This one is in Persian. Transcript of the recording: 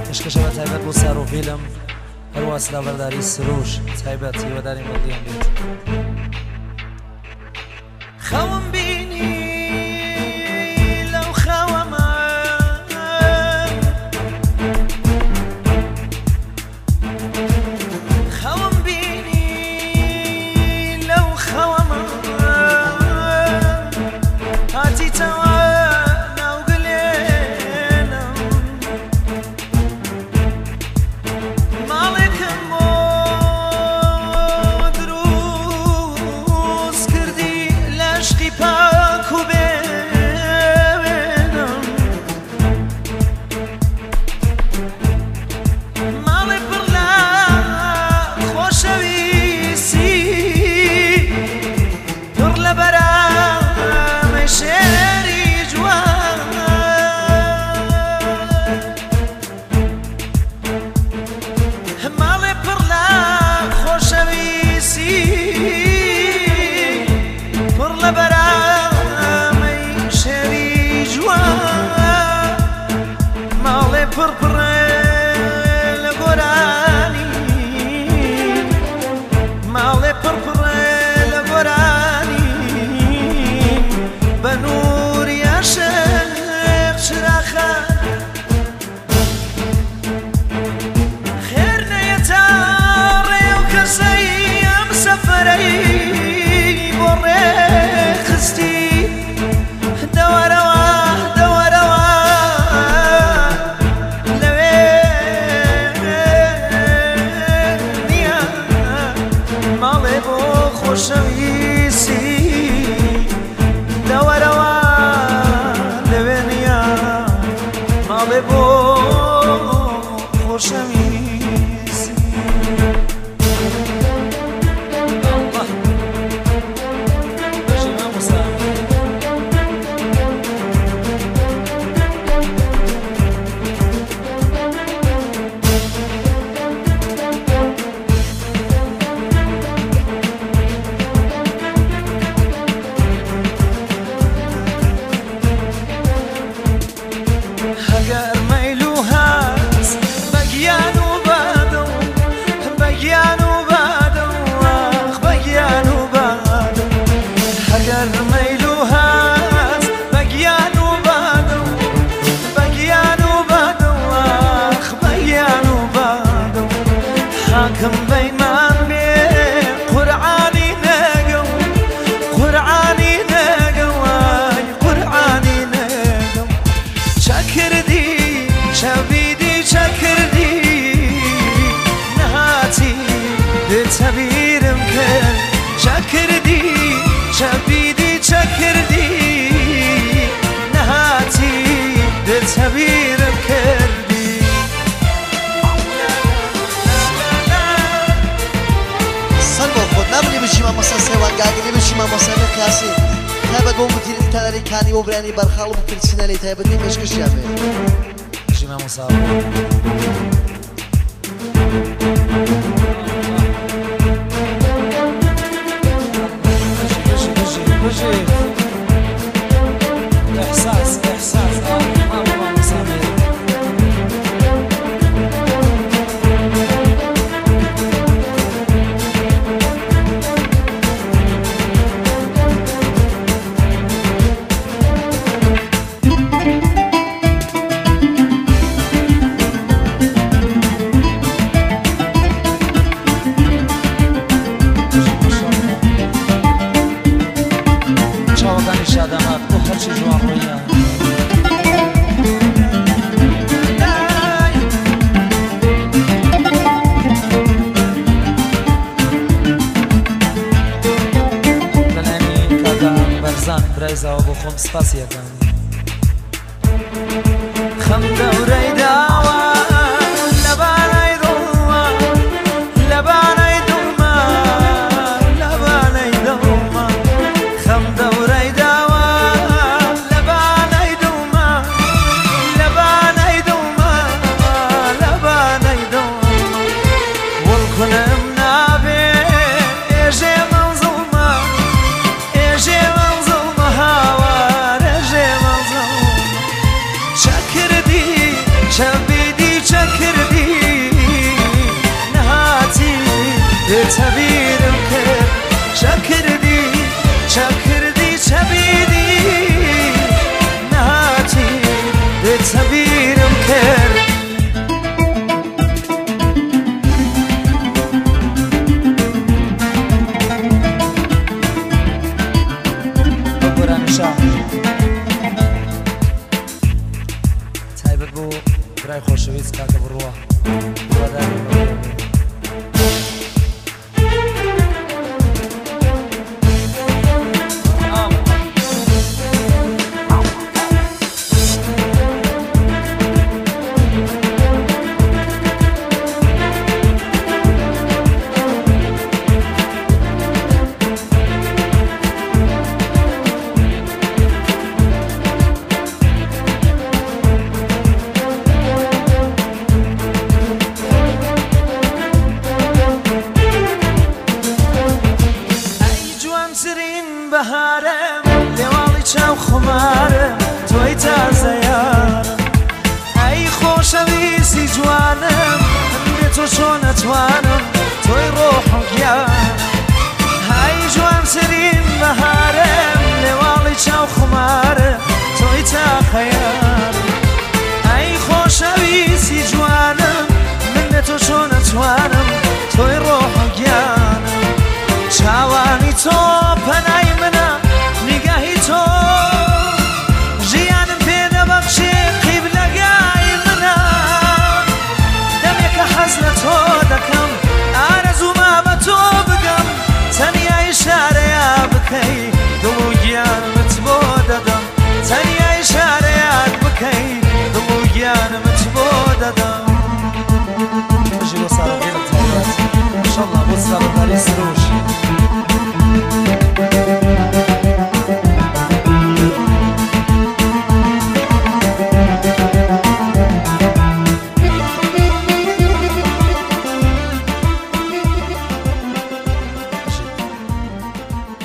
عشقش بە تایبەت بۆ سار و فیلم هەروە سلااوەرداری سروش تایبەت هیواداری مەڵیان بێت خەوم بینی لەو خەوەمە خەوم بینی لەو خەوەمە هاتیتەوە كاني وبراني برخالو بفلسنالي تايبتني مشكش يابي جيما مصاب بجي احساس ماما مصابي برایزا و بخوام سپاسی اکن خم دوری داوا لبانای دوما لبانای دوما لبانای دوما خم دوری داوا لبانای دوما لبانای دوما لبانای دوما والکنم نابه ایجه منظومه ایجه منظومه هوا رجه برای خۆشەویست کاکە بڕوە هیواداری مەڵێ بەهارم لێواڵی چاو خمارم تۆی تازە یارم ئەی خۆشەویستی جوانم بێ تۆ چۆن نەتوانم تۆی ڕۆحم گیانم ئەی جوانترین بەهارم لێواڵی چاو خمارم تۆی تاقە یارم ئەی خۆشەویستی جوانم من بێ تۆ چۆن نەتوانم تۆی ڕۆحم گیانم چاوانی تۆ پەنای منە نیگەهی تۆ ژیانم پێ دەبەخشێ قیبلەگای منە دەمێکە حەز لە تۆ دەکەم ئارەزوومە بە تۆ بگەم تەنیا ئیشارەیە بکەی دڵ و گیانمت بۆ دەدەم تەنیا ئیشارەیەک بکەی دڵ و گیانمت بۆ دەدەم ژی بۆ ساڵەکەی لە تایبەت ئینشەڵڵا بۆ ساڵەداری سروش